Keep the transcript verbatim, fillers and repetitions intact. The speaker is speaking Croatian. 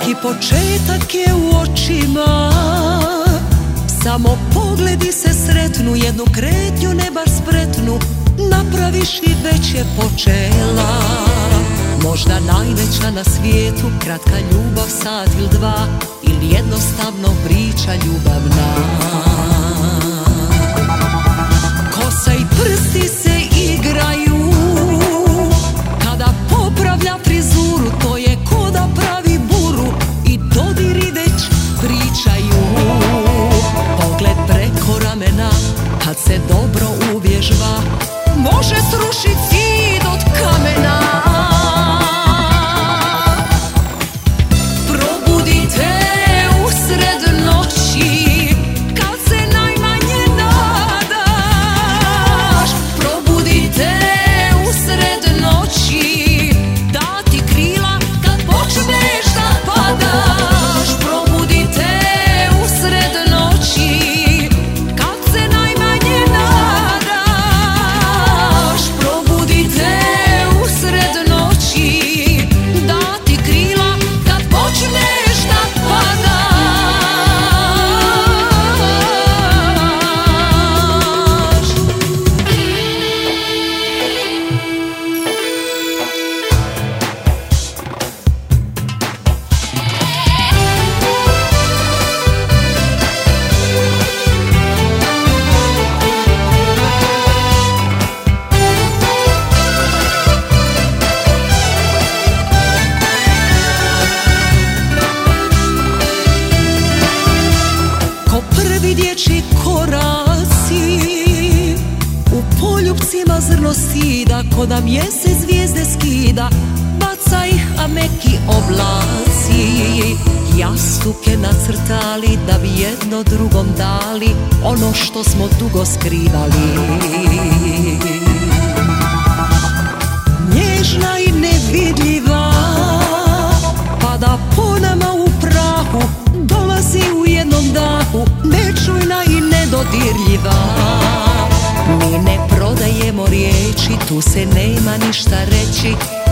Svaki početak je u očima, samo pogledi se sretnu, jednu kretnju ne baš spretnu napraviš i već je počela. Možda najveća na svijetu, kratka ljubav, sat ili dva, ili jednostavno priča ljubavna. Kosa i prsti se igraju, kada popravlja frizuru, to je ko da pravi buru i dodiri već pričaju. Pogled preko ramena, kad se dobro uvježba, može srušit zid od kamena. Probudite usred noći, kad se najmanje nadaš. Probudite usred noći, da ti krila kad počneš da padaš. Probudite usred noći, kad se najmanje nadaš. Probudite usred noći, da ti krila kad počneš da padaš. Ko prvi dječji koraci, u poljupcima zrno sida, ko da mjesec zvijezde skida, baca ih a meki oblaci. Jastuke nacrtali da bi jedno drugom dali ono što smo dugo skrivali. Nježna i nevidljiva, pada po nama u prahu, dolazi u jednom dahu, nečujna i nedodirljiva. Mi ne prodajemo riječi, tu se nema ništa reći,